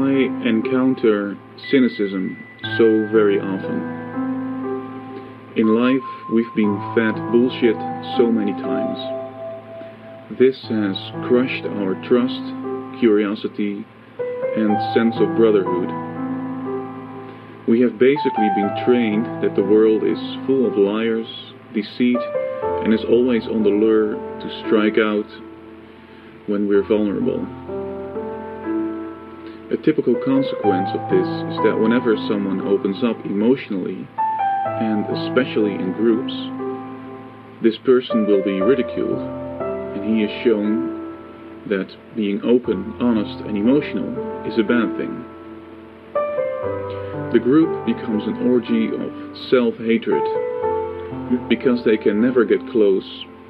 I encounter cynicism so very often. In life, we've been fed bullshit so many times. This has crushed our trust, curiosity, and sense of brotherhood. We have basically been trained that the world is full of liars, deceit, and is always on the lure to strike out when we're vulnerable. A typical consequence of this is that whenever someone opens up emotionally, and especially in groups, this person will be ridiculed, and he is shown that being open, honest, and emotional is a bad thing. The group becomes an orgy of self-hatred, because they can never get close,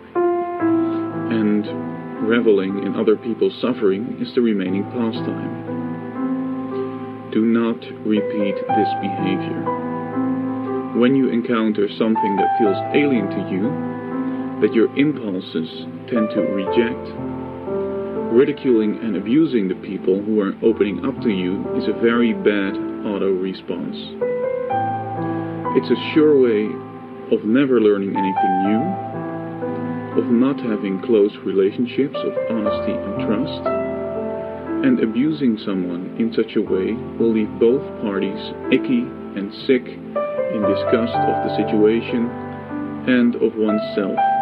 and reveling in other people's suffering is the remaining pastime. Do not repeat this behavior. When you encounter something that feels alien to you, that your impulses tend to reject, ridiculing and abusing the people who are opening up to you is a very bad auto-response. It's a sure way of never learning anything new, of not having close relationships of honesty and trust, and abusing someone in such a way will leave both parties icky and sick in disgust of the situation and of oneself.